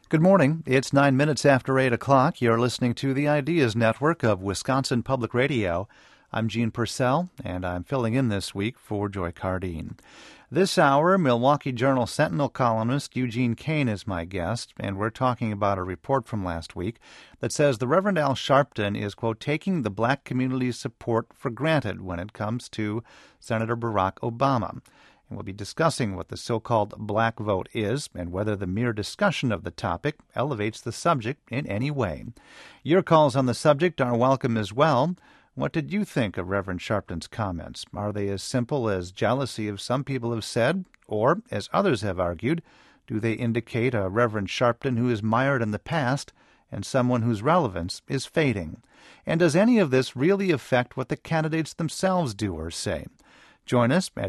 Good morning. It's 9 minutes after 8 o'clock. You're listening to the Ideas Network of Wisconsin Public Radio. I'm Gene Purcell, and I'm filling in this week for Joy Cardine. This hour, Milwaukee Journal Sentinel columnist Eugene Kane is my guest, and we're talking about a report from last week that says the Reverend Al Sharpton is, quote, taking the black community's support for granted when it comes to Senator Barack Obama. And we'll be discussing what the so-called black vote is and whether the mere discussion of the topic elevates the subject in any way. Your calls on the subject are welcome as well. What did you think of Reverend Sharpton's comments? Are they as simple as jealousy of some people have said, or, as others have argued, do they indicate a Reverend Sharpton who is mired in the past and someone whose relevance is fading? And does any of this really affect what the candidates themselves do or say? Join us at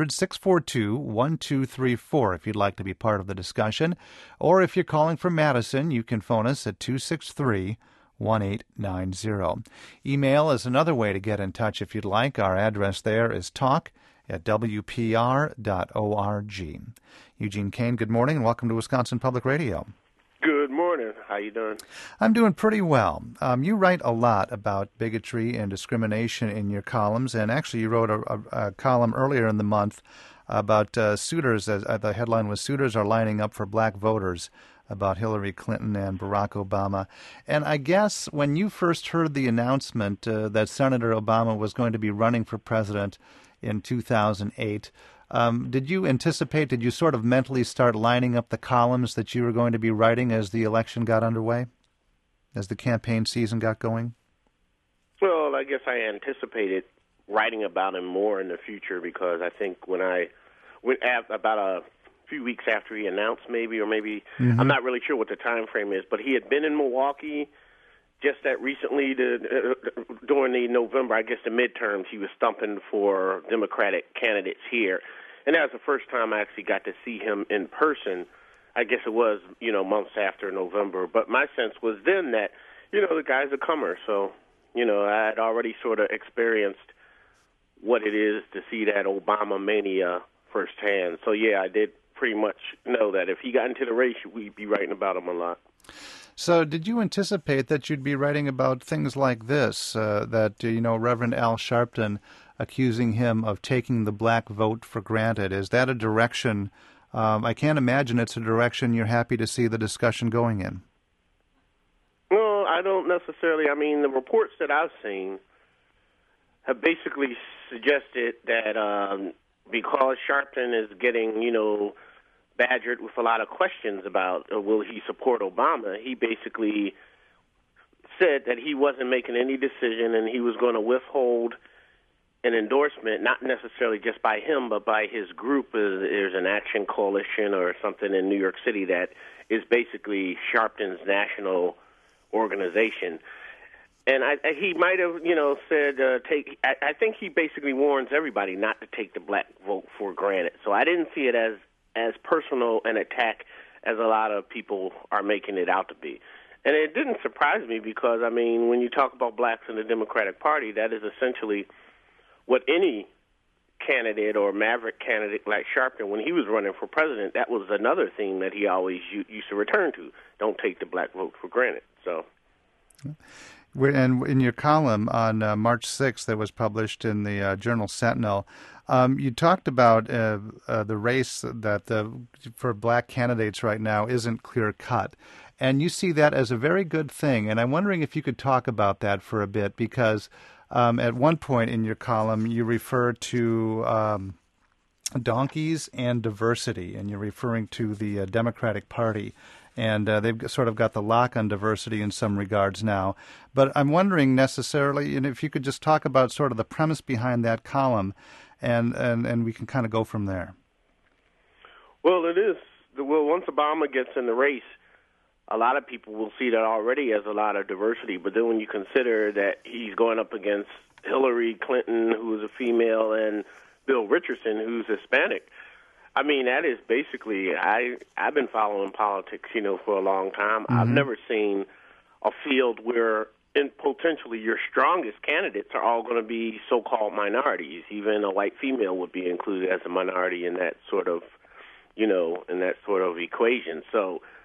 800-642-1234 if you'd like to be part of the discussion. Or if you're calling from Madison, you can phone us at 263-1890. Email is another way to get in touch if you'd like. Our address there is talk@wpr.org. Eugene Kane, good morning and welcome to Wisconsin Public Radio. Good morning. How you doing? I'm doing pretty well. You write a lot about bigotry and discrimination in your columns, and actually you wrote a column earlier in the month about suitors. The headline was "Suitors are lining up for black voters," about Hillary Clinton and Barack Obama. And I guess when you first heard the announcement that Senator Obama was going to be running for president in 2008, did you sort of mentally start lining up the columns that you were going to be writing as the election got underway, as the campaign season got going? Well, I guess I anticipated writing about him more in the future because I think when I went about a few weeks after he announced I'm not really sure what the time frame is, but he had been in Milwaukee just that recently during the November, I guess the midterms, he was stumping for Democratic candidates here. And that was the first time I actually got to see him in person. I guess it was, months after November. But my sense was then that, the guy's a comer. So, I had already sort of experienced what it is to see that Obama mania firsthand. So, yeah, I did pretty much know that if he got into the race, we'd be writing about him a lot. So did you anticipate that you'd be writing about things like this, Reverend Al Sharpton accusing him of taking the black vote for granted? Is that a direction, I can't imagine it's a direction you're happy to see the discussion going in? Well, I don't necessarily. I mean, the reports that I've seen have basically suggested that because Sharpton is getting, badgered with a lot of questions about will he support Obama, he basically said that he wasn't making any decision and he was going to withhold an endorsement, not necessarily just by him, but by his group. There's an action coalition or something in New York City that is basically Sharpton's national organization. And he might have, said, I think he basically warns everybody not to take the black vote for granted. So I didn't see it as personal an attack as a lot of people are making it out to be. And it didn't surprise me because, when you talk about blacks in the Democratic Party, that is essentially what any candidate or maverick candidate like Sharpton, when he was running for president, that was another theme that he always used to return to. Don't take the black vote for granted. So. And in your column on March 6th that was published in the Journal Sentinel, you talked about the race that for black candidates right now isn't clear-cut. And you see that as a very good thing. And I'm wondering if you could talk about that for a bit, because at one point in your column you refer to donkeys and diversity, and you're referring to the Democratic Party. And they've sort of got the lock on diversity in some regards now. But I'm wondering necessarily, and if you could just talk about sort of the premise behind that column, and we can kind of go from there. Well, it is. Well, once Obama gets in the race, a lot of people will see that already as a lot of diversity. But then when you consider that he's going up against Hillary Clinton, who is a female, and Bill Richardson, who's Hispanic, that is basically, I've been following politics, for a long time. Mm-hmm. I've never seen a field where potentially your strongest candidates are all going to be so-called minorities. Even a white female would be included as a minority in that sort of, equation. So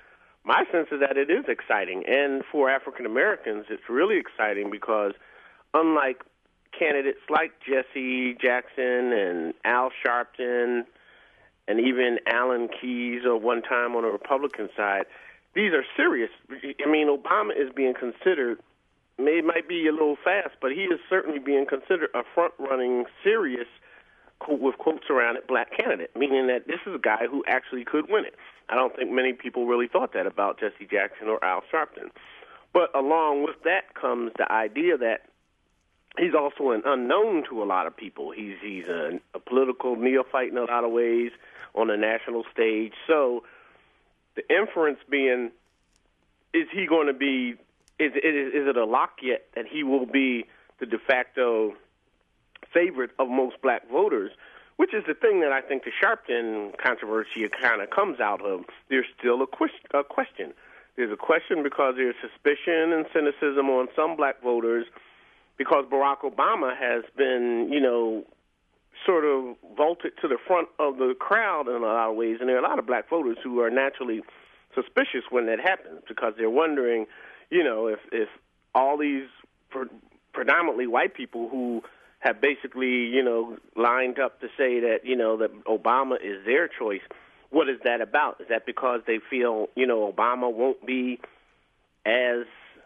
my sense is that it is exciting. And for African Americans, it's really exciting because unlike candidates like Jesse Jackson and Al Sharpton and even Alan Keyes at one time on the Republican side, these are serious. I mean, Obama is being considered, it might be a little fast, but he is certainly being considered a front-running, serious, with quotes around it, black candidate, meaning that this is a guy who actually could win it. I don't think many people really thought that about Jesse Jackson or Al Sharpton. But along with that comes the idea that he's also an unknown to a lot of people. He's a political neophyte in a lot of ways on the national stage. So the inference being, is he going to be, is it a lock yet that he will be the de facto favorite of most black voters, which is the thing that I think the Sharpton controversy kind of comes out of. There's still a question. There's a question because there's suspicion and cynicism on some black voters because Barack Obama has been, sort of vaulted to the front of the crowd in a lot of ways, and there are a lot of black voters who are naturally suspicious when that happens because they're wondering, if all these predominantly white people who have basically, lined up to say that, that Obama is their choice, what is that about? Is that because they feel, Obama won't be as,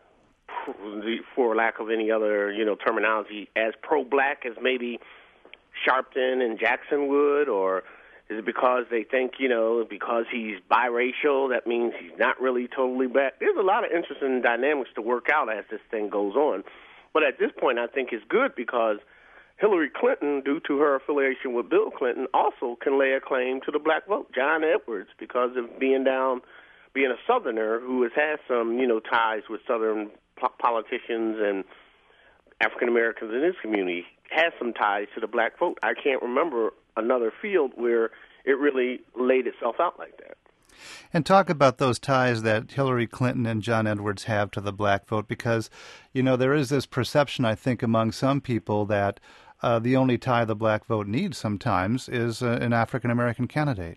for lack of any other, terminology, as pro-black as maybe Sharpton and Jackson would, or is it because they think, because he's biracial, that means he's not really totally black? There's a lot of interesting dynamics to work out as this thing goes on. But at this point, I think it's good because Hillary Clinton, due to her affiliation with Bill Clinton, also can lay a claim to the black vote. John Edwards, because of being a Southerner who has had some, ties with Southern politicians and African Americans in his community, has some ties to the black vote. I can't remember another field where it really laid itself out like that. And talk about those ties that Hillary Clinton and John Edwards have to the black vote, because, there is this perception, I think, among some people that the only tie the black vote needs sometimes is an African-American candidate.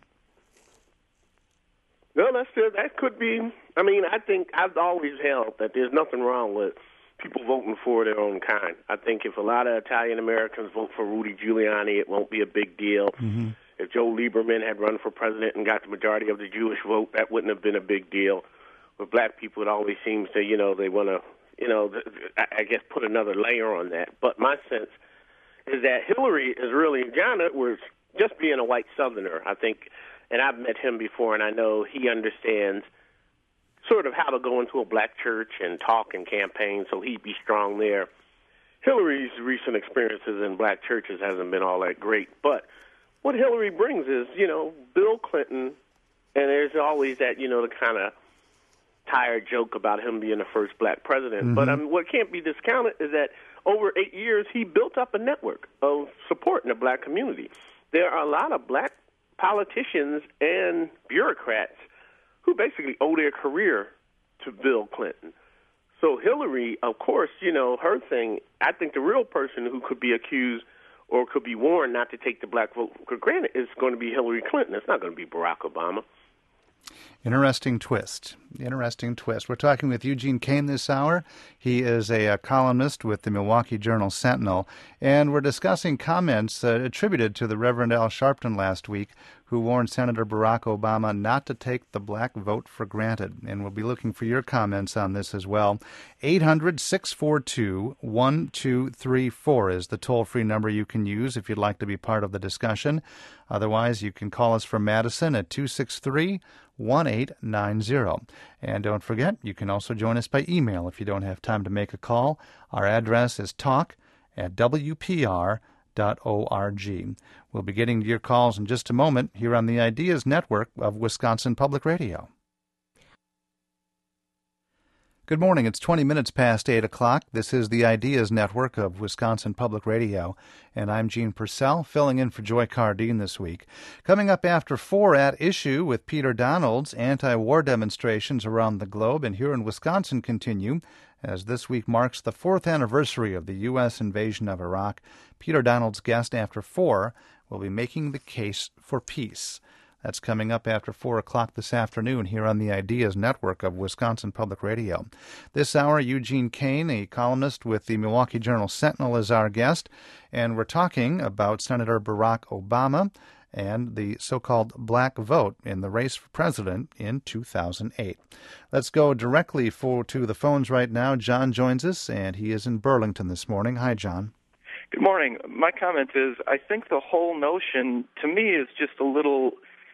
Well, that could be. I mean, I think I've always held that there's nothing wrong with people voting for their own kind. I think if a lot of Italian-Americans vote for Rudy Giuliani, it won't be a big deal. Mm-hmm. If Joe Lieberman had run for president and got the majority of the Jewish vote, that wouldn't have been a big deal. With black people, it always seems to, they want to, I guess put another layer on that. But my sense is that Hillary is really, John Edwards, just being a white Southerner, I think, and I've met him before, and I know he understands sort of how to go into a black church and talk and campaign, so he'd be strong there. Hillary's recent experiences in black churches hasn't been all that great, but what Hillary brings is, Bill Clinton, and there's always that, the kind of tired joke about him being the first black president. Mm-hmm. But what can't be discounted is that over 8 years, he built up a network of support in the black community. There are a lot of black politicians and bureaucrats who basically owe their career to Bill Clinton. So Hillary, of course, her thing, I think the real person who could be accused or could be warned not to take the black vote for granted is going to be Hillary Clinton. It's not going to be Barack Obama. Interesting twist. We're talking with Eugene Kane this hour. He is a columnist with the Milwaukee Journal-Sentinel, and we're discussing comments attributed to the Reverend Al Sharpton last week, who warned Senator Barack Obama not to take the black vote for granted. And we'll be looking for your comments on this as well. 800-642-1234 is the toll-free number you can use if you'd like to be part of the discussion. Otherwise, you can call us from Madison at 263-1890. And don't forget, you can also join us by email if you don't have time to make a call. Our address is talk@wpr.org. We'll be getting to your calls in just a moment here on the Ideas Network of Wisconsin Public Radio. Good morning. It's 20 minutes past 8 o'clock. This is the Ideas Network of Wisconsin Public Radio, and I'm Gene Purcell, filling in for Joy Cardine this week. Coming up after 4, At Issue with Peter Donalds, anti-war demonstrations around the globe and here in Wisconsin continue, as this week marks the 4th anniversary of the U.S. invasion of Iraq. Peter Donalds' guest after 4 will be making the case for peace. That's coming up after 4 o'clock this afternoon here on the Ideas Network of Wisconsin Public Radio. This hour, Eugene Kane, a columnist with the Milwaukee Journal-Sentinel, is our guest, and we're talking about Senator Barack Obama and the so-called black vote in the race for president in 2008. Let's go directly to the phones right now. John joins us, and he is in Burlington this morning. Hi, John. Good morning. My comment is, I think the whole notion, to me, is just a little...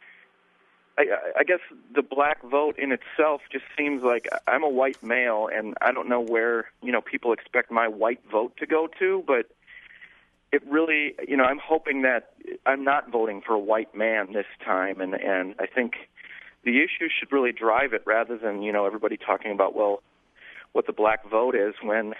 I guess the black vote in itself just seems like I'm a white male, and I don't know where, people expect my white vote to go to, but it really, I'm hoping that I'm not voting for a white man this time, and I think the issue should really drive it rather than, everybody talking about, well, what the black vote is when,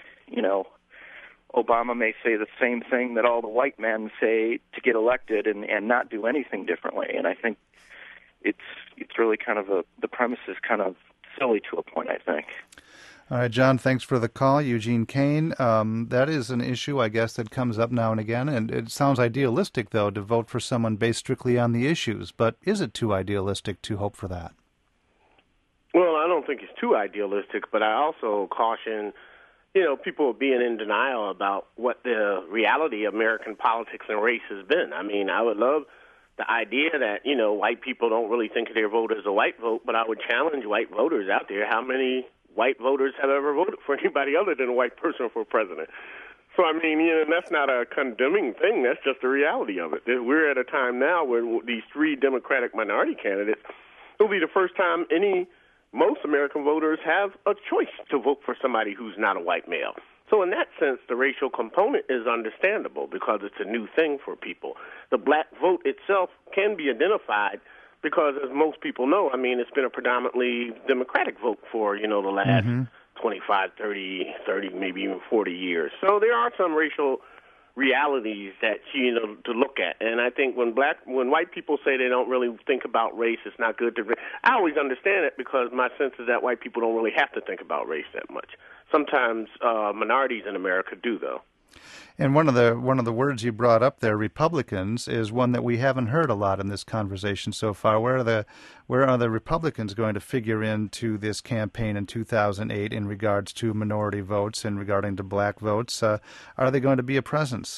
Obama may say the same thing that all the white men say to get elected and not do anything differently, and I think it's really kind of the premise is kind of silly to a point, I think. All right, John, thanks for the call. Eugene Kane, that is an issue, I guess, that comes up now and again, and it sounds idealistic, though, to vote for someone based strictly on the issues, but is it too idealistic to hope for that? Well, I don't think it's too idealistic, but I also caution, people being in denial about what the reality of American politics and race has been. I mean, I would love the idea that, white people don't really think of their vote as a white vote, but I would challenge white voters out there. How many white voters have ever voted for anybody other than a white person for president? So, I mean, that's not a condemning thing. That's just the reality of it. We're at a time now where these three Democratic minority candidates, it'll be the first time most American voters have a choice to vote for somebody who's not a white male. So in that sense, the racial component is understandable because it's a new thing for people. The black vote itself can be identified because, as most people know, I mean, it's been a predominantly Democratic vote for, the last 25, 30, maybe even 40 years. So there are some racial realities that, to look at. And I think when white people say they don't really think about race, it's not good to... I always understand it because my sense is that white people don't really have to think about race that much. Sometimes minorities in America do, though. And one of the words you brought up there, Republicans, is one that we haven't heard a lot in this conversation so far. Where are the Republicans going to figure into this campaign in 2008 in regards to minority votes and regarding to black votes? Are they going to be a presence?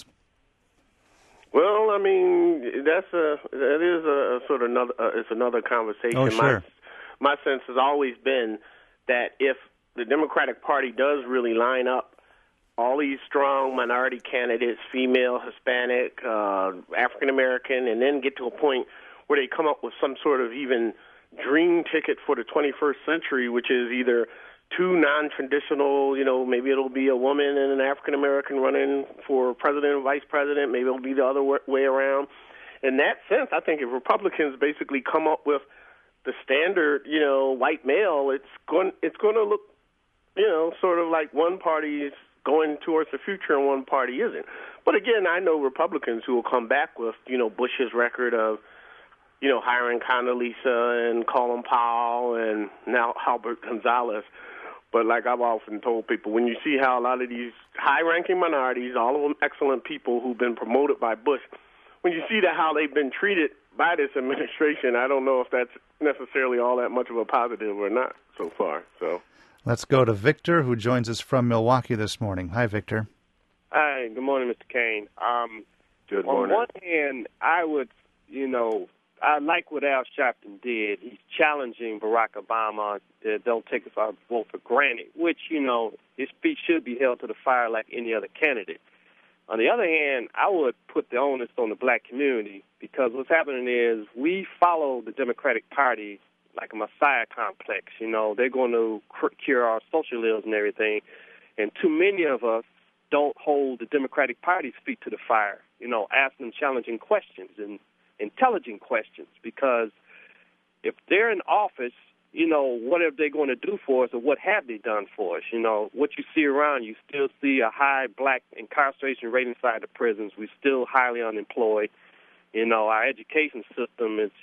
Well, I mean, that is a sort of it's another conversation. Oh, sure. My sense has always been that if the Democratic Party does really line up all these strong minority candidates, female, Hispanic, African-American, and then get to a point where they come up with some sort of even dream ticket for the 21st century, which is either two non-traditional, maybe it'll be a woman and an African-American running for president and vice president, maybe it'll be the other way around. In that sense, I think if Republicans basically come up with the standard, white male, it's going to look, sort of like one party's going towards the future and one party isn't. But again, I know Republicans who will come back with, Bush's record of, hiring Condoleezza and Colin Powell and now Albert Gonzalez. But like I've often told people, when you see how a lot of these high-ranking minorities, all of them excellent people who've been promoted by Bush, when you see how they've been treated by this administration, I don't know if that's necessarily all that much of a positive or not so far. So. Let's go to Victor, who joins us from Milwaukee this morning. Hi, Victor. Hi, good morning, Mr. Kane. Good morning. On one hand, I would, I like what Al Sharpton did. He's challenging Barack Obama to don't take our vote for granted, which, his speech should be held to the fire like any other candidate. On the other hand, I would put the onus on the black community because what's happening is we follow the Democratic Party like a Messiah complex. They're going to cure our social ills and everything. And too many of us don't hold the Democratic Party's feet to the fire, ask them challenging questions and intelligent questions. Because if they're in office, what are they going to do for us or what have they done for us? What you see around, you still see a high black incarceration rate inside the prisons. We're still highly unemployed. Our education system is,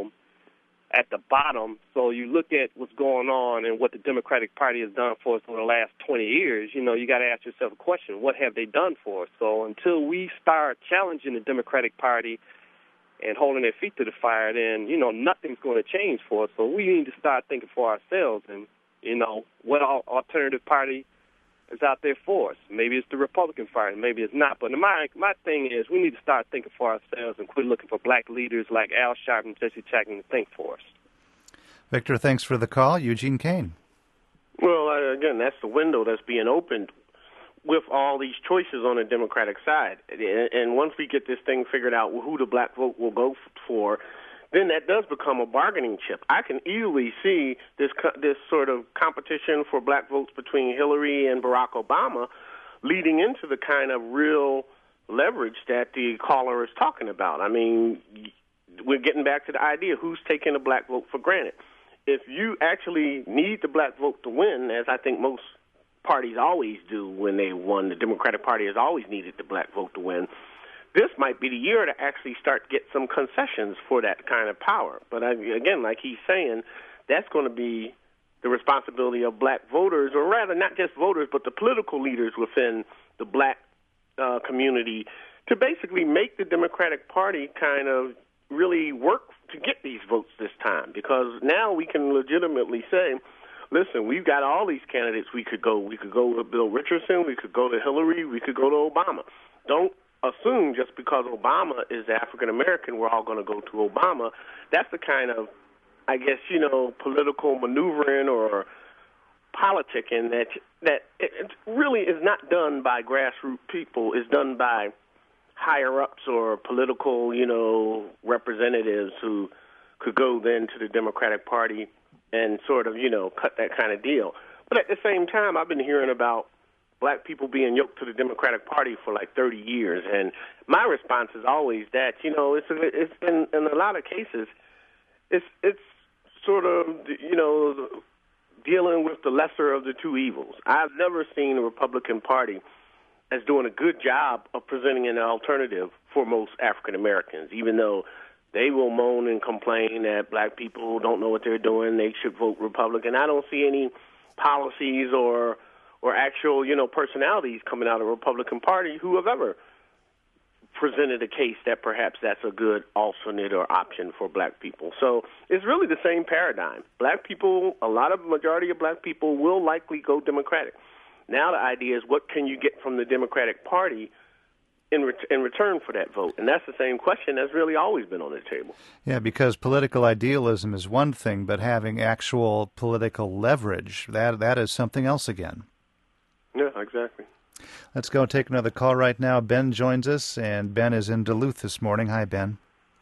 at the bottom. So you look at what's going on and what the Democratic Party has done for us over the last 20 years, you got to ask yourself a question, what have they done for us? So until we start challenging the Democratic Party and holding their feet to the fire, then, nothing's going to change for us. So we need to start thinking for ourselves and, what alternative party is out there for us. Maybe it's the Republican Party, maybe it's not. But my thing is we need to start thinking for ourselves and quit looking for black leaders like Al Sharpton and Jesse Jackson to think for us. Victor, thanks for the call. Eugene Kane. Well, again, that's the window that's being opened with all these choices on the Democratic side. And once we get this thing figured out who the black vote will go for, then that does become a bargaining chip. I can easily see this sort of competition for black votes between Hillary and Barack Obama leading into the kind of real leverage that the caller is talking about. I mean, we're getting back to the idea, who's taking the black vote for granted? If you actually need the black vote to win, as I think most parties always do when they won, the Democratic Party has always needed the black vote to win, this might be the year to actually start to get some concessions for that kind of power. But again, like he's saying, that's going to be the responsibility of black voters, or rather not just voters, but the political leaders within the black community to basically make the Democratic Party kind of really work to get these votes this time. Because now we can legitimately say, listen, we've got all these candidates we could go. We could go to Bill Richardson. We could go to Hillary. We could go to Obama. Don't assume just because Obama is African-American, we're all going to go to Obama. That's the kind of, I guess, political maneuvering or politicking that it really is not done by grassroots people. It's done by higher-ups or political, representatives who could go then to the Democratic Party and sort of, cut that kind of deal. But at the same time, I've been hearing about black people being yoked to the Democratic Party for like 30 years. And my response is always that, it's in a lot of cases, it's sort of, dealing with the lesser of the two evils. I've never seen the Republican Party as doing a good job of presenting an alternative for most African Americans, even though they will moan and complain that black people don't know what they're doing, they should vote Republican. I don't see any policies or actual, personalities coming out of the Republican Party who have ever presented a case that perhaps that's a good alternate or option for black people. So it's really the same paradigm. Black people, majority of black people will likely go Democratic. Now the idea is, what can you get from the Democratic Party in return for that vote? And that's the same question that's really always been on the table. Yeah, because political idealism is one thing, but having actual political leverage, that is something else again. Yeah, exactly. Let's go take another call right now. Ben joins us, and Ben is in Duluth this morning. Hi, Ben.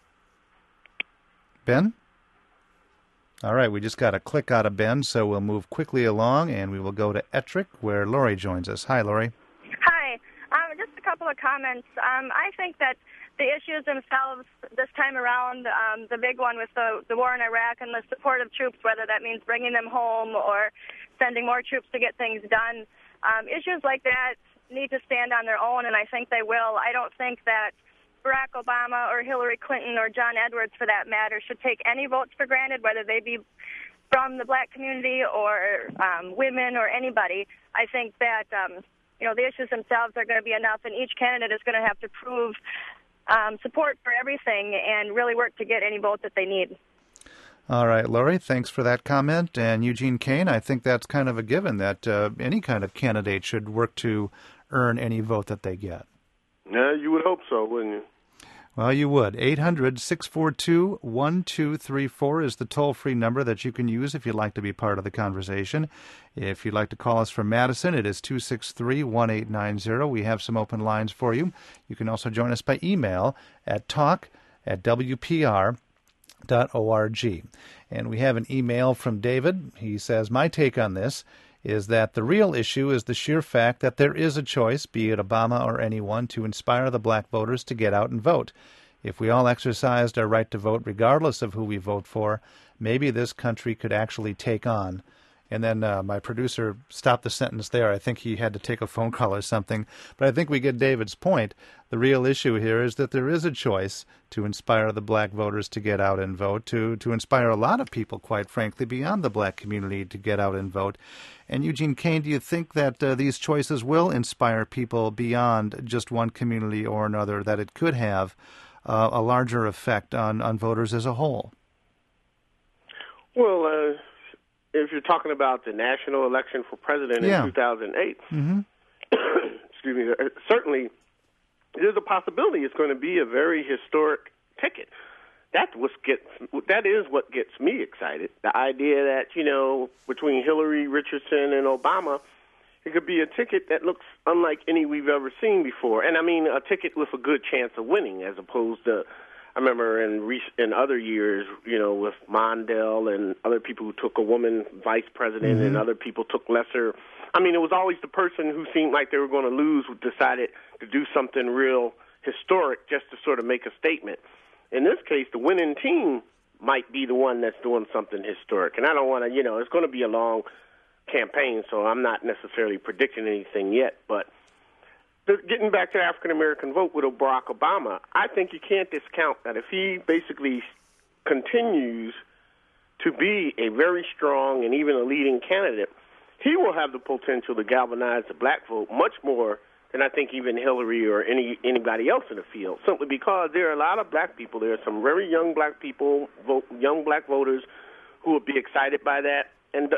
Ben? All right, we just got a click out of Ben, so we'll move quickly along, and we will go to Ettrick, where Lori joins us. Hi, Lori. Hi. Just a couple of comments. I think that the issues themselves this time around, the big one with the war in Iraq and the support of troops, whether that means bringing them home or sending more troops to get things done, issues like that need to stand on their own, and I think they will. I don't think that Barack Obama or Hillary Clinton or John Edwards, for that matter, should take any votes for granted, whether they be from the black community or women or anybody. I think that, the issues themselves are going to be enough, and each candidate is going to have to prove support for everything and really work to get any vote that they need. All right, Lori, thanks for that comment. And Eugene Kane, I think that's kind of a given that any kind of candidate should work to earn any vote that they get. Yeah, you would hope so, wouldn't you? Well, you would. 800-642-1234 is the toll-free number that you can use if you'd like to be part of the conversation. If you'd like to call us from Madison, it is 263-1890. We have some open lines for you. You can also join us by email at talk@wpr.org. And we have an email from David. He says, my take on this is that the real issue is the sheer fact that there is a choice, be it Obama or anyone, to inspire the black voters to get out and vote. If we all exercised our right to vote regardless of who we vote for, maybe this country could actually take on. And then my producer stopped the sentence there. I think he had to take a phone call or something. But I think we get David's point. The real issue here is that there is a choice to inspire the black voters to get out and vote, to inspire a lot of people, quite frankly, beyond the black community to get out and vote. And Eugene Kane, do you think that these choices will inspire people beyond just one community or another, that it could have a larger effect on voters as a whole? Well, if you're talking about the national election for president in 2008, excuse me, certainly there's a possibility it's going to be a very historic ticket. That is what gets me excited. The idea that, between Hillary, Richardson, and Obama, it could be a ticket that looks unlike any we've ever seen before. And I mean, a ticket with a good chance of winning, as opposed to, I remember in other years, with Mondale and other people who took a woman vice president and other people took lesser. I mean, it was always the person who seemed like they were going to lose who decided to do something real historic just to sort of make a statement. In this case, the winning team might be the one that's doing something historic. And I don't want to, it's going to be a long campaign, so I'm not necessarily predicting anything yet. But getting back to the African-American vote with Barack Obama, I think you can't discount that if he basically continues to be a very strong and even a leading candidate, he will have the potential to galvanize the black vote much more than I think even Hillary or anybody else in the field, simply because there are a lot of black people. There are some very young black people, young black voters, who will be excited by that. And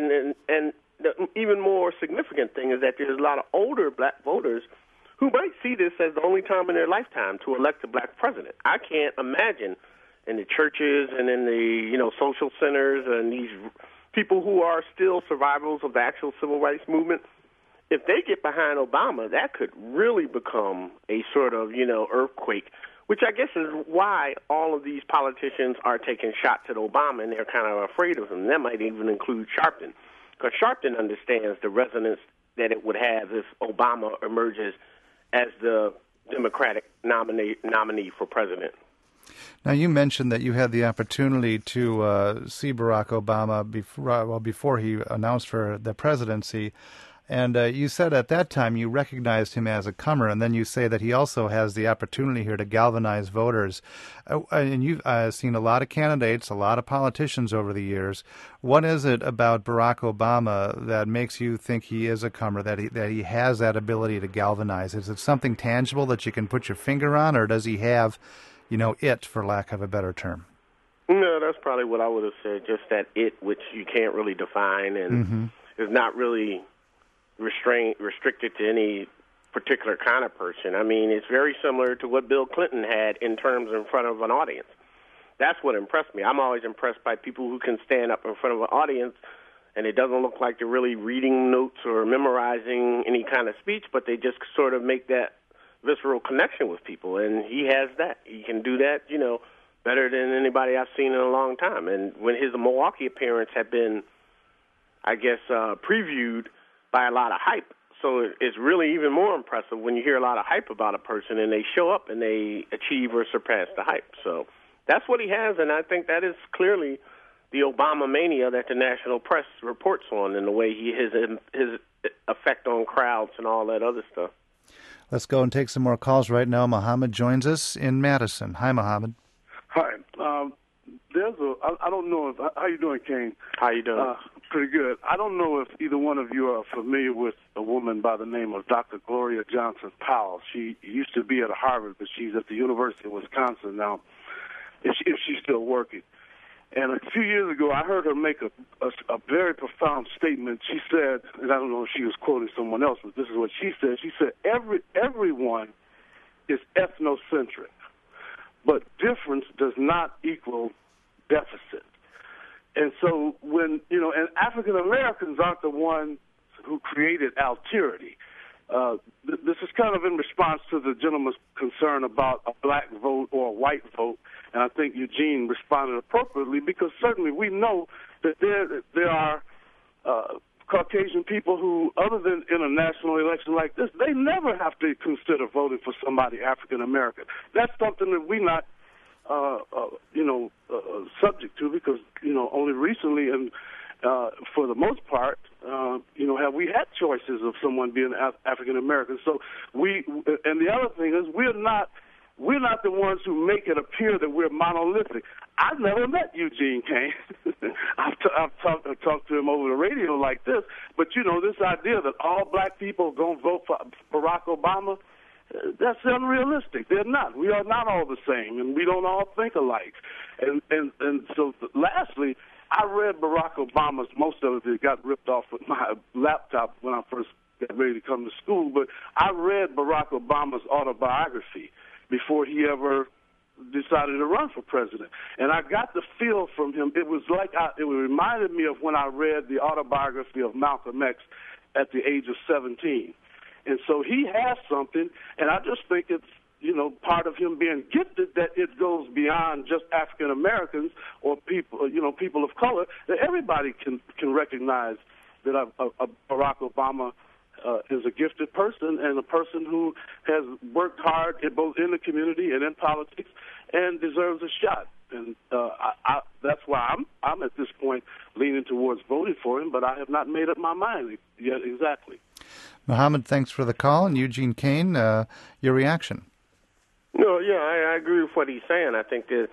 the even more significant thing is that there's a lot of older black voters who might see this as the only time in their lifetime to elect a black president. I can't imagine in the churches and in the social centers and these people who are still survivors of the actual civil rights movement. If they get behind Obama, that could really become a sort of, earthquake, which I guess is why all of these politicians are taking shots at Obama, and they're kind of afraid of him. That might even include Sharpton, because Sharpton understands the resonance that it would have if Obama emerges as the Democratic nominee for president. Now, you mentioned that you had the opportunity to see Barack Obama before he announced for the presidency. And you said at that time you recognized him as a comer, and then you say that he also has the opportunity here to galvanize voters. And you've seen a lot of candidates, a lot of politicians over the years. What is it about Barack Obama that makes you think he is a comer, that he has that ability to galvanize? Is it something tangible that you can put your finger on, or does he have, it, for lack of a better term? No, that's probably what I would have said, just that it, which you can't really define and is not really restricted to any particular kind of person. I mean, it's very similar to what Bill Clinton had in terms in front of an audience. That's what impressed me. I'm always impressed by people who can stand up in front of an audience and it doesn't look like they're really reading notes or memorizing any kind of speech, but they just sort of make that visceral connection with people. And he has that. He can do that, better than anybody I've seen in a long time. And when his Milwaukee appearance had been, I guess, previewed by a lot of hype. So it's really even more impressive when you hear a lot of hype about a person and they show up and they achieve or surpass the hype. So that's what he has, and I think that is clearly the Obama mania that the national press reports on, and the way his effect on crowds and all that other stuff. Let's go and take some more calls right now. Mohammed joins us in Madison. Hi, Mohammed. Hi. I don't know how you doing, Kane? How you doing? Pretty good. I don't know if either one of you are familiar with a woman by the name of Dr. Gloria Johnson Powell. She used to be at Harvard, but she's at the University of Wisconsin now, if she's still working. And a few years ago, I heard her make a very profound statement. She said, and I don't know if she was quoting someone else, but this is what she said. She said, everyone is ethnocentric, but difference does not equal deficit. And so when, and African Americans aren't the ones who created alterity. This is kind of in response to the gentleman's concern about a black vote or a white vote, and I think Eugene responded appropriately, because certainly we know that there are Caucasian people who, other than in a national election like this, they never have to consider voting for somebody African American. That's something that we're not subject to, because, only recently and for the most part, have we had choices of someone being African American. So and the other thing is we're not the ones who make it appear that we're monolithic. I've never met Eugene Kane. I've talked to him over the radio like this, but this idea that all black people are going to vote for Barack Obama, That's unrealistic. They're not. We are not all the same, and we don't all think alike. And so, lastly, I read Barack Obama's, most of it got ripped off with my laptop when I first got ready to come to school, but I read Barack Obama's autobiography before he ever decided to run for president. And I got the feel from him, it was like, it reminded me of when I read the autobiography of Malcolm X at the age of 17. And so he has something, and I just think it's, part of him being gifted that it goes beyond just African Americans or people, people of color, that everybody can recognize that Barack Obama is a gifted person and a person who has worked hard both in the community and in politics and deserves a shot. And that's why I'm at this point leaning towards voting for him, but I have not made up my mind yet exactly. Mohammed, thanks for the call. And Eugene Kane, your reaction? No, yeah, I agree with what he's saying. I think that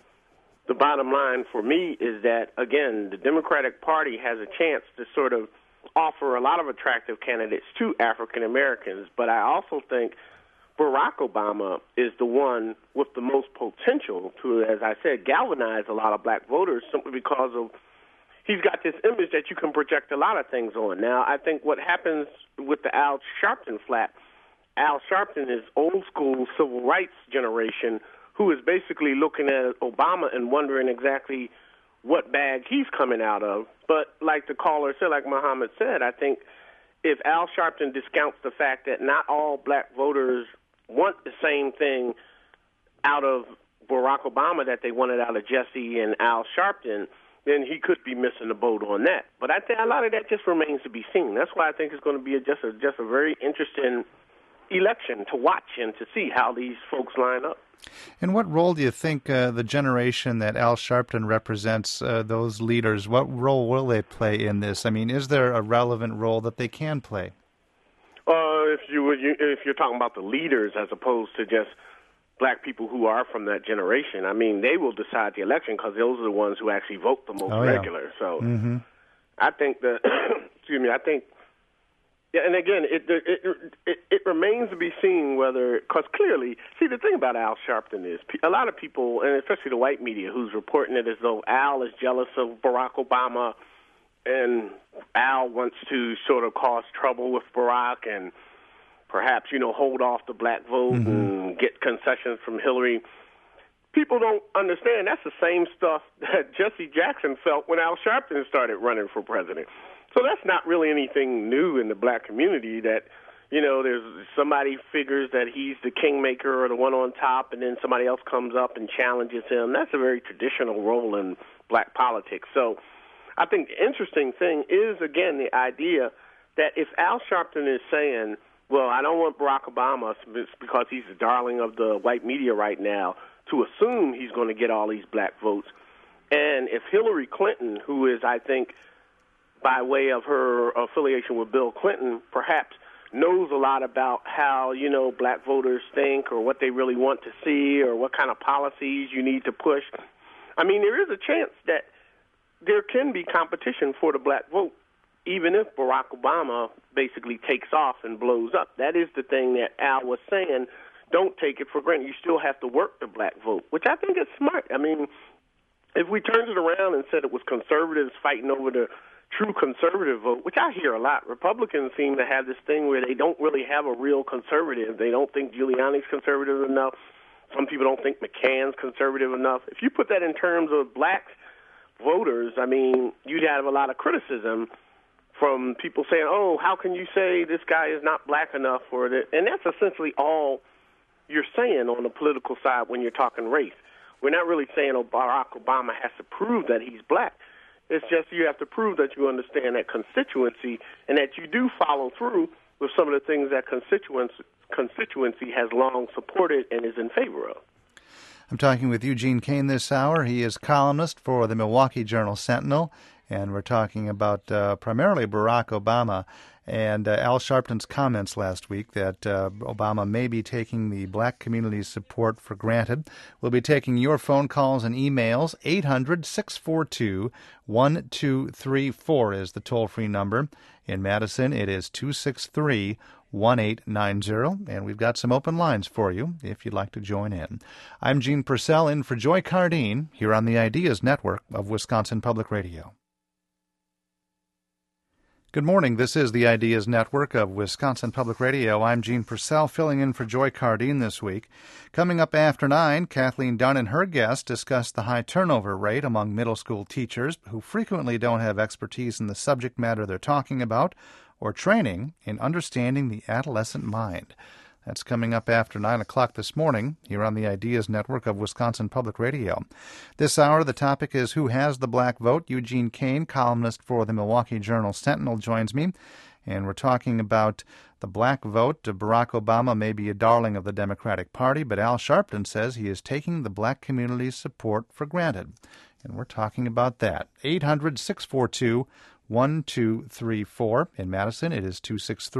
the bottom line for me is that, again, the Democratic Party has a chance to sort of offer a lot of attractive candidates to African Americans, but I also think Barack Obama is the one with the most potential to, as I said, galvanize a lot of black voters simply because of he's got this image that you can project a lot of things on. Now, I think what happens with the Al Sharpton flap, Al Sharpton is old school civil rights generation who is basically looking at Obama and wondering exactly what bag he's coming out of. But like the caller said, like Muhammad said, I think if Al Sharpton discounts the fact that not all black voters want the same thing out of Barack Obama that they wanted out of Jesse and Al Sharpton, then he could be missing the boat on that. But I think a lot of that just remains to be seen. That's why I think it's going to be just a very interesting election to watch and to see how these folks line up. And what role do you think the generation that Al Sharpton represents, those leaders, what role will they play in this? I mean, is there a relevant role that they can play? If you're talking about the leaders as opposed to just black people who are from that generation, I mean, they will decide the election because those are the ones who actually vote the most regular. So I think yeah, and again, it remains to be seen whether, because clearly, see, the thing about Al Sharpton is a lot of people, and especially the white media, who's reporting it as though Al is jealous of Barack Obama and Al wants to sort of cause trouble with Barack and perhaps, hold off the black vote and get concessions from Hillary. People don't understand that's the same stuff that Jesse Jackson felt when Al Sharpton started running for president. So that's not really anything new in the black community that, there's somebody figures that he's the kingmaker or the one on top, and then somebody else comes up and challenges him. That's a very traditional role in black politics. So I think the interesting thing is, again, the idea that if Al Sharpton is saying, well, I don't want Barack Obama because he's the darling of the white media right now, to assume he's going to get all these black votes. And if Hillary Clinton, who is, I think, by way of her affiliation with Bill Clinton, perhaps knows a lot about how, black voters think or what they really want to see or what kind of policies you need to push. I mean, there is a chance that there can be competition for the black vote, even if Barack Obama basically takes off and blows up. That is the thing that Al was saying. Don't take it for granted. You still have to work the black vote, which I think is smart. I mean, if we turned it around and said it was conservatives fighting over the true conservative vote, which I hear a lot. Republicans seem to have this thing where they don't really have a real conservative. They don't think Giuliani's conservative enough. Some people don't think McCann's conservative enough. If you put that in terms of black voters, I mean, you'd have a lot of criticism from people saying, oh, how can you say this guy is not black enough? And that's essentially all you're saying on the political side when you're talking race. We're not really saying Barack Obama has to prove that he's black. It's just you have to prove that you understand that constituency and that you do follow through with some of the things that constituency has long supported and is in favor of. I'm talking with Eugene Kane this hour. He is columnist for the Milwaukee Journal-Sentinel, and we're talking about primarily Barack Obama and Al Sharpton's comments last week that Obama may be taking the black community's support for granted. We'll be taking your phone calls and emails. 800-642-1234 is the toll-free number. In Madison, it is 263-1366. 1-800-1890, and we've got some open lines for you if you'd like to join in. I'm Gene Purcell in for Joy Cardine here on the Ideas Network of Wisconsin Public Radio. Good morning. This is the Ideas Network of Wisconsin Public Radio. I'm Gene Purcell, filling in for Joy Cardine this week. Coming up after 9, Kathleen Dunn and her guest discuss the high turnover rate among middle school teachers who frequently don't have expertise in the subject matter they're talking about or training in understanding the adolescent mind. That's coming up after 9 o'clock this morning here on the Ideas Network of Wisconsin Public Radio. This hour, the topic is Who Has the Black Vote? Eugene Kane, columnist for the Milwaukee Journal-Sentinel, joins me, and we're talking about the black vote. Barack Obama may be a darling of the Democratic Party, but Al Sharpton says he is taking the black community's support for granted. And we're talking about that. 800-642-1234. In Madison, it is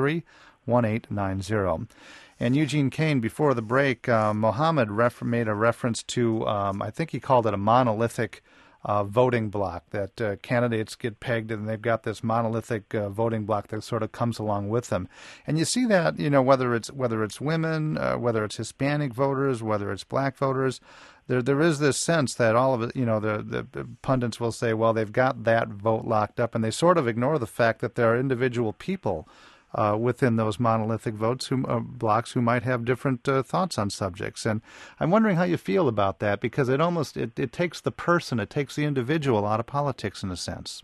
263-1890. And Eugene Kane, before the break, Mohammed made a reference to, I think he called it a monolithic voting block, that candidates get pegged and they've got this monolithic voting block that sort of comes along with them. And you see that, whether it's women, whether it's Hispanic voters, whether it's black voters, there is this sense that all of it, the pundits will say, well, they've got that vote locked up, and they sort of ignore the fact that there are individual people within those monolithic votes blocks who might have different thoughts on subjects. And I'm wondering how you feel about that, because it takes the person, it takes the individual out of politics in a sense.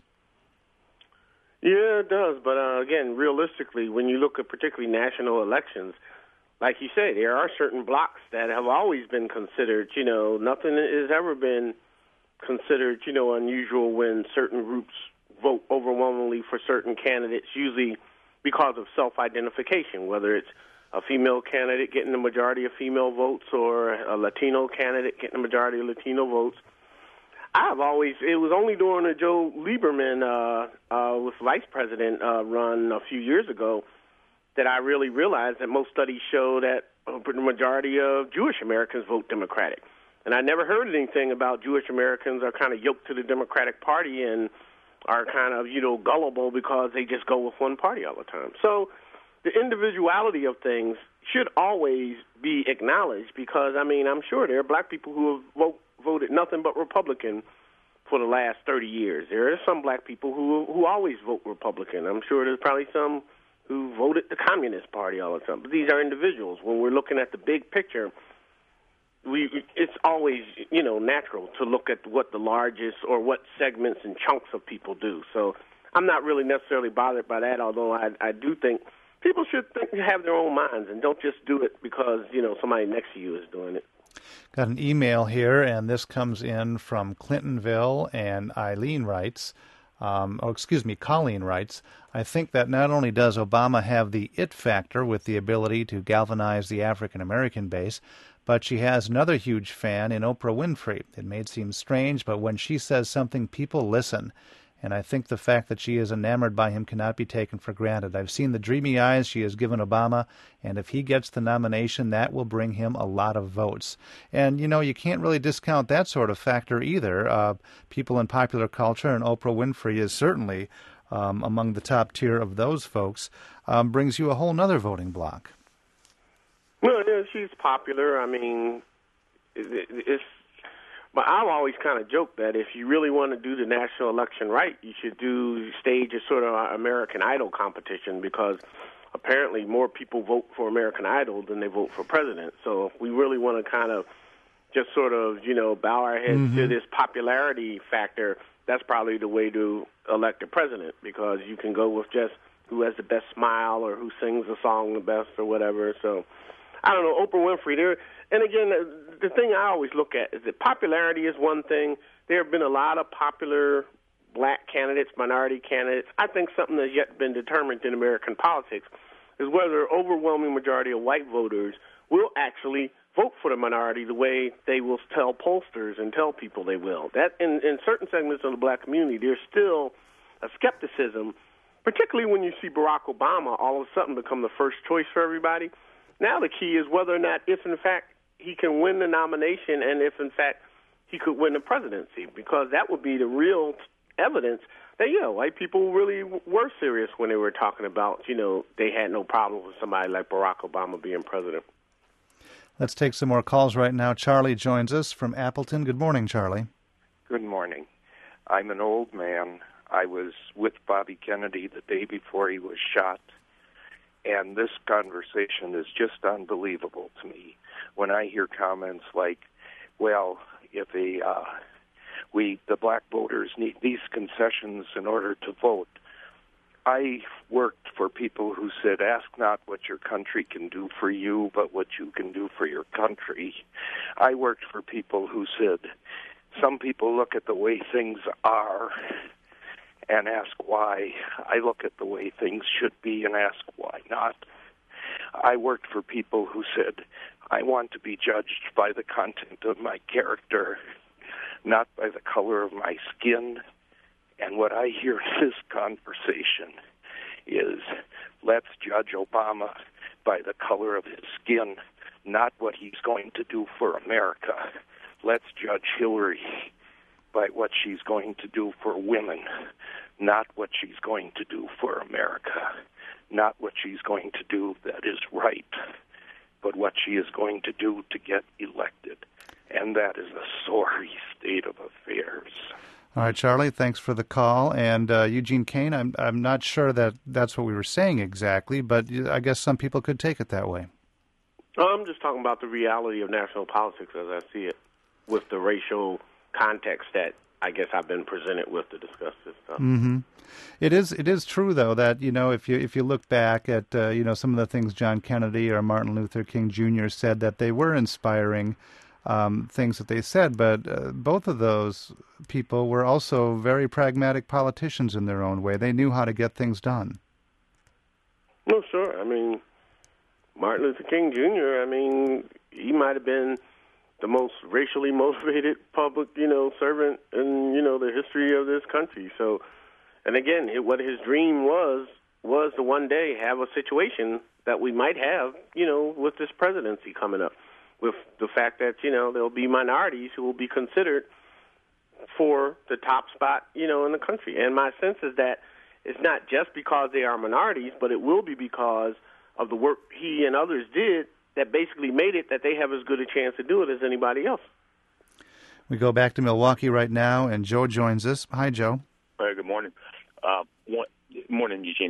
Yeah, it does. But again, realistically, when you look at particularly national elections, like you say, there are certain blocks that have always been considered, nothing has ever been considered, unusual when certain groups vote overwhelmingly for certain candidates, usually because of self-identification, whether it's a female candidate getting the majority of female votes or a Latino candidate getting the majority of Latino votes. It was only during the Joe Lieberman was vice president run a few years ago that I really realized that most studies show that the majority of Jewish Americans vote Democratic. And I never heard anything about Jewish Americans are kind of yoked to the Democratic Party and are kind of, gullible because they just go with one party all the time. So the individuality of things should always be acknowledged because, I'm sure there are black people who have voted nothing but Republican for the last 30 years. There are some black people who always vote Republican. I'm sure there's probably some who voted the Communist Party all the time. But these are individuals. When we're looking at the big picture, it's always, natural to look at what the largest or what segments and chunks of people do. So I'm not really necessarily bothered by that, although I do think people should have their own minds and don't just do it because, somebody next to you is doing it. Got an email here, and this comes in from Clintonville, and Colleen writes, I think that not only does Obama have the it factor with the ability to galvanize the African-American base, but she has another huge fan in Oprah Winfrey. It may seem strange, but when she says something, people listen. And I think the fact that she is enamored by him cannot be taken for granted. I've seen the dreamy eyes she has given Obama, and if he gets the nomination, that will bring him a lot of votes. And, you can't really discount that sort of factor either. People in popular culture, and Oprah Winfrey is certainly among the top tier of those folks, brings you a whole other voting block. Well, yeah, she's popular. But I've always kind of joked that if you really want to do the national election right, you should stage a sort of American Idol competition because apparently more people vote for American Idol than they vote for president. So if we really want to kind of just sort of, bow our heads to this popularity factor, that's probably the way to elect a president because you can go with just who has the best smile or who sings the song the best or whatever. So I don't know, Oprah Winfrey, and again, the thing I always look at is that popularity is one thing. There have been a lot of popular black candidates, minority candidates. I think something that's yet been determined in American politics is whether an overwhelming majority of white voters will actually vote for the minority the way they will tell pollsters and tell people they will. That in certain segments of the black community, there's still a skepticism, particularly when you see Barack Obama all of a sudden become the first choice for everybody. Now the key is whether or not, if in fact he can win the nomination and if in fact he could win the presidency, because that would be the real evidence that, white people really were serious when they were talking about, they had no problem with somebody like Barack Obama being president. Let's take some more calls right now. Charlie joins us from Appleton. Good morning, Charlie. Good morning. I'm an old man. I was with Bobby Kennedy the day before he was shot, and this conversation is just unbelievable to me. When I hear comments like, well, if the black voters need these concessions in order to vote. I worked for people who said, ask not what your country can do for you, but what you can do for your country. I worked for people who said, some people look at the way things are and ask why. I look at the way things should be and ask why not. I worked for people who said, I want to be judged by the content of my character, not by the color of my skin. And what I hear in this conversation is, let's judge Obama by the color of his skin, not what he's going to do for America. Let's judge Hillary by what she's going to do for women, not what she's going to do for America, not what she's going to do that is right, but what she is going to do to get elected. And that is a sorry state of affairs. All right, Charlie, thanks for the call. And Eugene Kane, I'm not sure that that's what we were saying exactly, but I guess some people could take it that way. I'm just talking about the reality of national politics as I see it, with the racial context that I guess I've been presented with to discuss this stuff. Mm-hmm. It is true, though, that, if you look back at, some of the things John Kennedy or Martin Luther King Jr. said, that they were inspiring things that they said, but both of those people were also very pragmatic politicians in their own way. They knew how to get things done. No, sure. I mean, Martin Luther King Jr., he might have been the most racially motivated public, servant in, the history of this country. So, and again, what his dream was to one day have a situation that we might have, with this presidency coming up, with the fact that, there'll be minorities who will be considered for the top spot, in the country. And my sense is that it's not just because they are minorities, but it will be because of the work he and others did that basically made it that they have as good a chance to do it as anybody else. We go back to Milwaukee right now, and Joe joins us. Hi, Joe. Good morning. Morning, Eugene.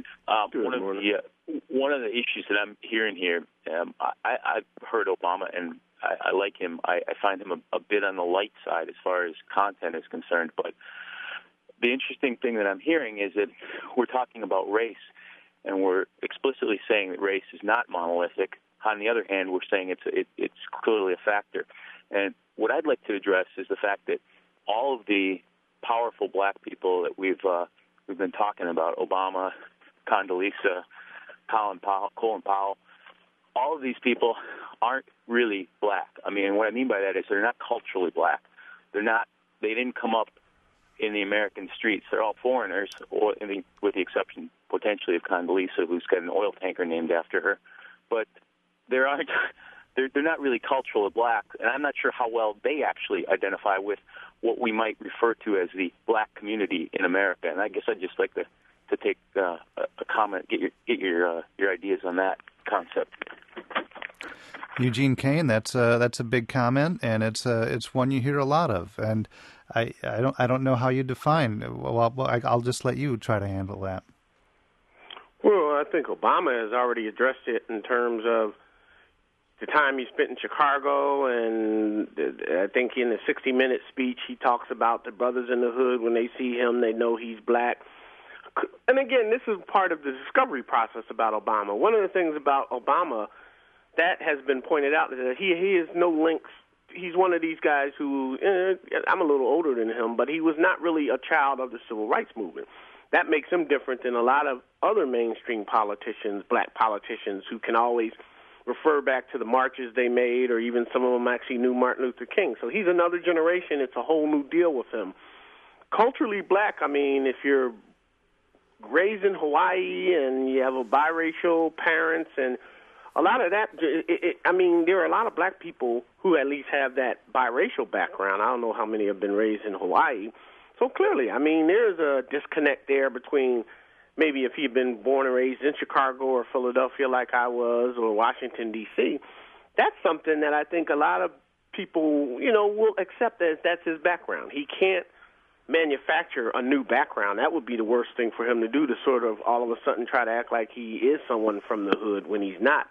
One of the issues that I'm hearing here, I've heard Obama, and I like him. I find him a bit on the light side as far as content is concerned. But the interesting thing that I'm hearing is that we're talking about race, and we're explicitly saying that race is not monolithic. On the other hand, we're saying it's clearly a factor. And what I'd like to address is the fact that all of the powerful black people that we've been talking about, Obama, Condoleezza, Colin Powell, all of these people aren't really black. What I mean by that is they're not culturally black. They didn't come up in the American streets. They're all foreigners, with the exception potentially of Condoleezza, who's got an oil tanker named after her. But they're not really culturally black, and I'm not sure how well they actually identify with what we might refer to as the black community in America. And I guess I'd just like to take a comment, get your ideas on that concept. Eugene Kane, that's a big comment, and it's one you hear a lot of. And I don't know how you define. Well, I'll just let you try to handle that. Well, I think Obama has already addressed it in terms of the time he spent in Chicago, and I think in the 60-minute speech he talks about the brothers in the hood. When they see him, they know he's black. And again, this is part of the discovery process about Obama. One of the things about Obama that has been pointed out is that he has no links. He's one of these guys who, I'm a little older than him, but he was not really a child of the civil rights movement. That makes him different than a lot of other mainstream politicians, black politicians, who can always refer back to the marches they made, or even some of them actually knew Martin Luther King. So he's another generation. It's a whole new deal with him. Culturally black, if you're raised in Hawaii and you have a biracial parents and a lot of that, there are a lot of black people who at least have that biracial background. I don't know how many have been raised in Hawaii, So clearly, I mean, there's a disconnect there between maybe if he'd been born and raised in Chicago or Philadelphia like I was, or Washington, D.C., that's something that I think a lot of people, will accept as that's his background. He can't manufacture a new background. That would be the worst thing for him to do, to sort of all of a sudden try to act like he is someone from the hood when he's not.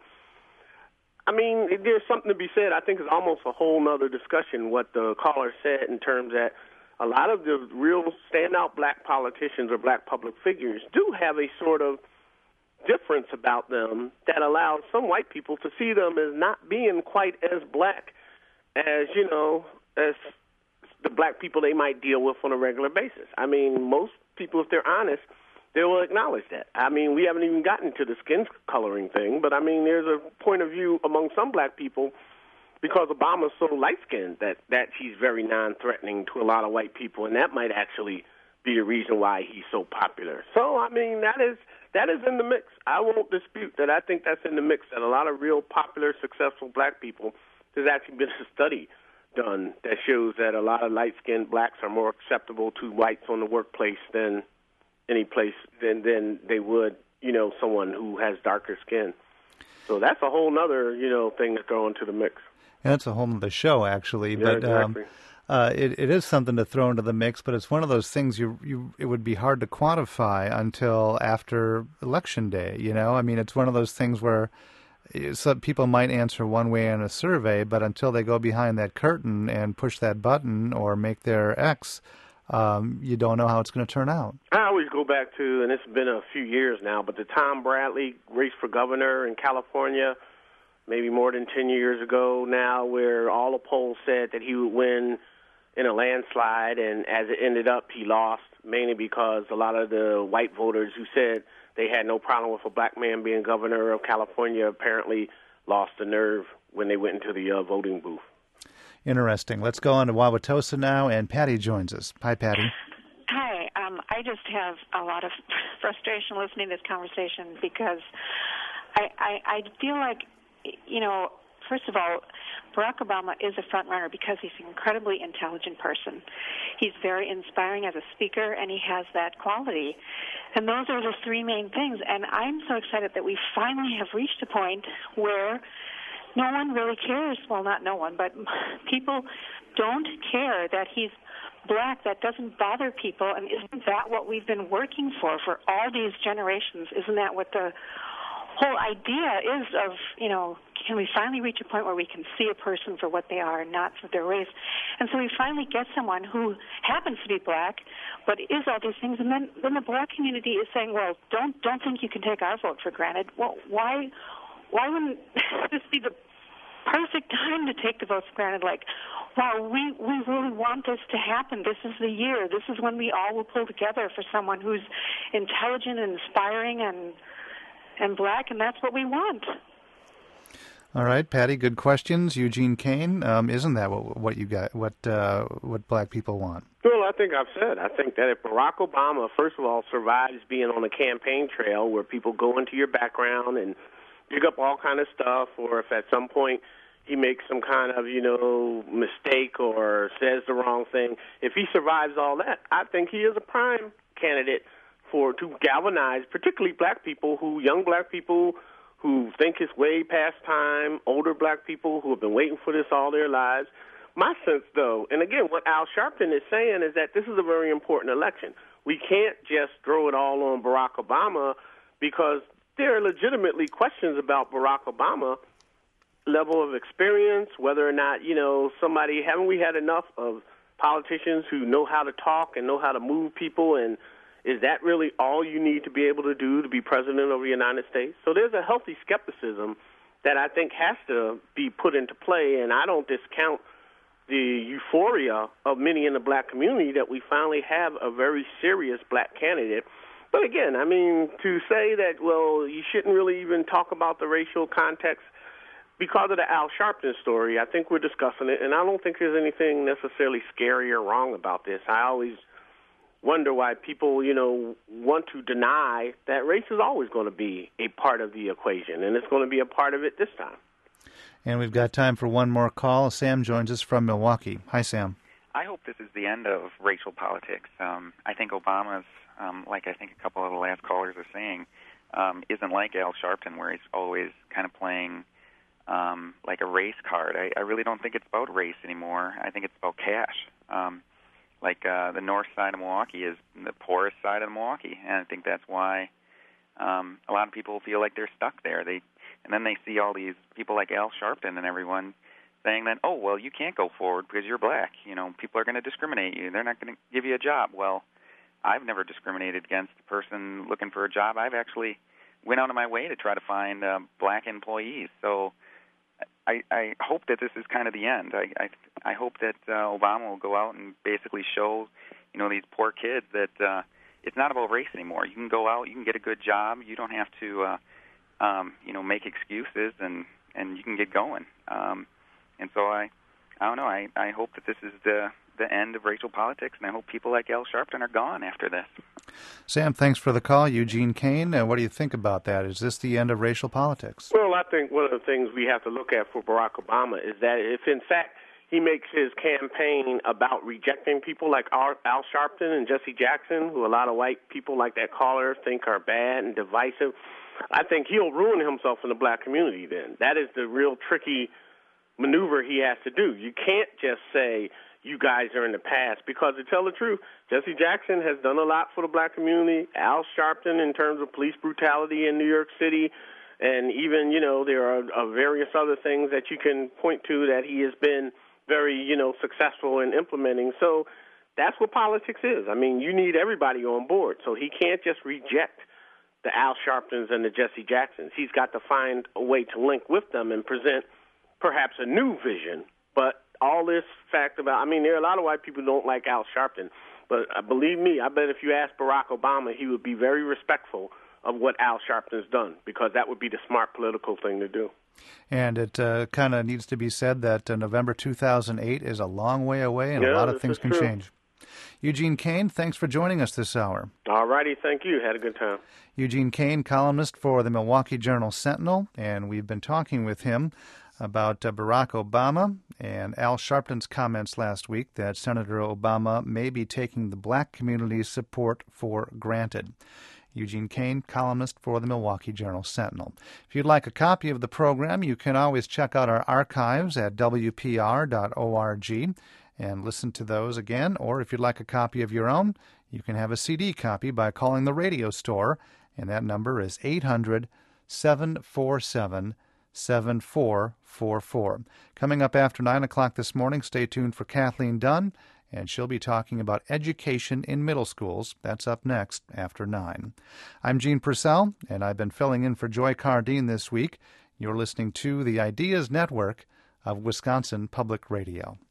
I mean, there's something to be said. I think it's almost a whole other discussion what the caller said in terms that a lot of the real standout black politicians or black public figures do have a sort of difference about them that allows some white people to see them as not being quite as black as, as the black people they might deal with on a regular basis. I mean, most people, if they're honest, they will acknowledge that. I mean, we haven't even gotten to the skin coloring thing, but I mean, there's a point of view among some black people because Obama's so light-skinned that he's very non-threatening to a lot of white people, and that might actually be the reason why he's so popular. So, I mean, that is in the mix. I won't dispute that. I think that's in the mix, that a lot of real popular, successful black people, there's actually been a study done that shows that a lot of light-skinned blacks are more acceptable to whites on the workplace than any place than they would, someone who has darker skin. So that's a whole other, thing to throw into the mix. Yeah, that's a whole other show, actually. Yeah, but exactly. It is something to throw into the mix, but it's one of those things it would be hard to quantify until after Election Day. I mean, it's one of those things where some people might answer one way in a survey, but until they go behind that curtain and push that button or make their X, you don't know how it's going to turn out. I always go back to, and it's been a few years now, but the Tom Bradley race for governor in California, maybe more than 10 years ago now, where all the polls said that he would win in a landslide, and as it ended up, he lost, mainly because a lot of the white voters who said they had no problem with a black man being governor of California apparently lost the nerve when they went into the voting booth. Interesting. Let's go on to Wauwatosa now, and Patty joins us. Hi, Patty. Hi. I just have a lot of frustration listening to this conversation because I feel like, first of all, Barack Obama is a front runner because he's an incredibly intelligent person. He's very inspiring as a speaker, and he has that quality. And those are the three main things. And I'm so excited that we finally have reached a point where no one really cares. Well, not no one, but people don't care that he's black. That doesn't bother people. And isn't that what we've been working for all these generations? Isn't that what the whole idea is of, can we finally reach a point where we can see a person for what they are and not for their race? And so we finally get someone who happens to be black, but is all these things. And then the black community is saying, well, don't think you can take our vote for granted. Well, why wouldn't this be the perfect time to take the votes for granted? Like, wow, we really want this to happen. This is the year. This is when we all will pull together for someone who's intelligent and inspiring and black, and that's what we want. All right, Patty, good questions. Eugene Kane, isn't that what you got? What black people want? Well, I think I've said. I think that if Barack Obama, first of all, survives being on a campaign trail where people go into your background and dig up all kind of stuff, or if at some point he makes some kind of, mistake or says the wrong thing, if he survives all that, I think he is a prime candidate to galvanize particularly young black people who think it's way past time, older black people who have been waiting for this all their lives. My sense, though, and again, what Al Sharpton is saying is that this is a very important election. We can't just throw it all on Barack Obama because there are legitimately questions about Barack Obama, level of experience, whether or not, haven't we had enough of politicians who know how to talk and know how to move people, and is that really all you need to be able to do to be president of the United States? So there's a healthy skepticism that I think has to be put into play, and I don't discount the euphoria of many in the black community that we finally have a very serious black candidate. But again, I mean, to say that, well, you shouldn't really even talk about the racial context because of the Al Sharpton story, I think we're discussing it, and I don't think there's anything necessarily scary or wrong about this. I always wonder why people, want to deny that race is always going to be a part of the equation, and it's going to be a part of it this time. And we've got time for one more call. Sam joins us from Milwaukee. Hi, Sam. I hope this is the end of racial politics. I think Obama's, like I think a couple of the last callers are saying, isn't like Al Sharpton, where he's always kind of playing like a race card. I really don't think it's about race anymore. I think it's about cash. The north side of Milwaukee is the poorest side of Milwaukee, and I think that's why a lot of people feel like they're stuck there. And then they see all these people like Al Sharpton and everyone saying that, oh, well, you can't go forward because you're black. You know, people are going to discriminate you. They're not going to give you a job. Well, I've never discriminated against a person looking for a job. I've actually went out of my way to try to find black employees. So I hope that this is kind of the end. I hope that Obama will go out and basically show, these poor kids that it's not about race anymore. You can go out, you can get a good job. You don't have to, make excuses, and you can get going. And so I don't know. I hope that this is the end of racial politics, and I hope people like Al Sharpton are gone after this. Sam, thanks for the call. Eugene Kane, what do you think about that? Is this the end of racial politics? Well, I think one of the things we have to look at for Barack Obama is that if, in fact, he makes his campaign about rejecting people like Al Sharpton and Jesse Jackson, who a lot of white people like that caller think are bad and divisive, I think he'll ruin himself in the black community then. That is the real tricky maneuver he has to do. You can't just say, you guys are in the past, because to tell the truth, Jesse Jackson has done a lot for the black community. Al Sharpton, in terms of police brutality in New York City, and even, there are various other things that you can point to that he has been very, successful in implementing. So that's what politics is. I mean, you need everybody on board. So he can't just reject the Al Sharptons and the Jesse Jacksons. He's got to find a way to link with them and present perhaps a new vision. But all this fact about, there are a lot of white people who don't like Al Sharpton, but believe me, I bet if you ask Barack Obama, he would be very respectful of what Al Sharpton's done, because that would be the smart political thing to do. And it kind of needs to be said that November 2008 is a long way away, and a lot of things can change. Eugene Kane, thanks for joining us this hour. All righty, thank you. Had a good time. Eugene Kane, columnist for the Milwaukee Journal-Sentinel, and we've been talking with him about Barack Obama and Al Sharpton's comments last week that Senator Obama may be taking the black community's support for granted. Eugene Kane, columnist for the Milwaukee Journal-Sentinel. If you'd like a copy of the program, you can always check out our archives at WPR.org and listen to those again. Or if you'd like a copy of your own, you can have a CD copy by calling the radio store, and that number is 800-747-7444. Coming up after 9 o'clock this morning, stay tuned for Kathleen Dunn, and she'll be talking about education in middle schools. That's up next after 9. I'm Gene Purcell, and I've been filling in for Joy Cardine this week. You're listening to the Ideas Network of Wisconsin Public Radio.